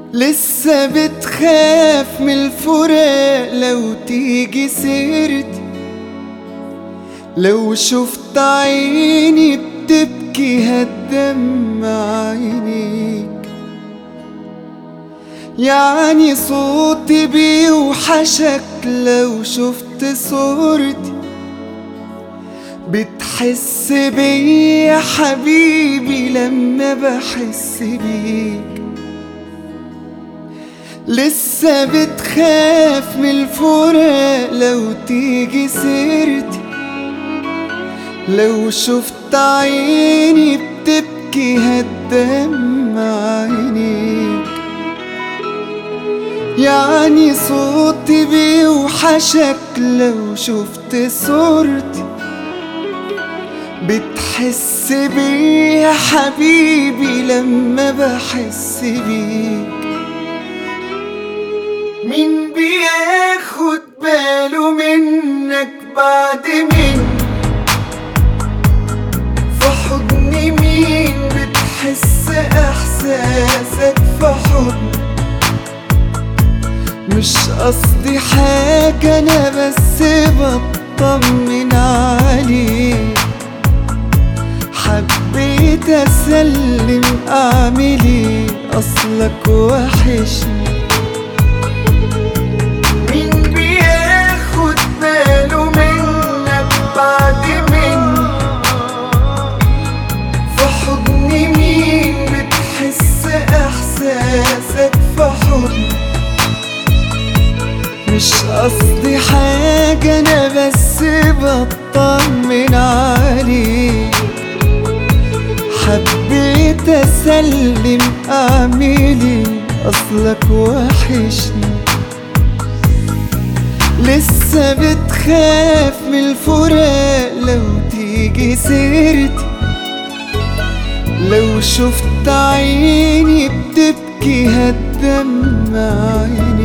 لسه بتخاف من الفراق لو تيجي سيرتي، لو شفت عيني بتبكي هتدمع عينيك. يعني صوتي بيوحشك لو شفت صورتي، بتحس بيا يا حبيبي لما بحس بيك. لسه بتخاف من الفراق لو تيجي سيرتي، لو شفت عيني بتبكي هتدمع عينيك. يعني صوتي بيوحشك لو شفت صورتي، بتحس بيا يا حبيبي لما بحس بيك. مين بياخد باله منك بعد مين؟ في حضن مين بتحس احساسك في حضن؟ مش قصدي حاجة انا بس بطمن عليك. حبيت اسلم اعملي اصلك وحشني. احساسك في حضن مش قصدي حاجة انا بس بطمن عليك. حبيت اسلم اعملي اصلك وحشني. لسه بتخاف من الفراق لو تيجي سيرتي، لو شفت عيني بتبكي هتدمع عينيك.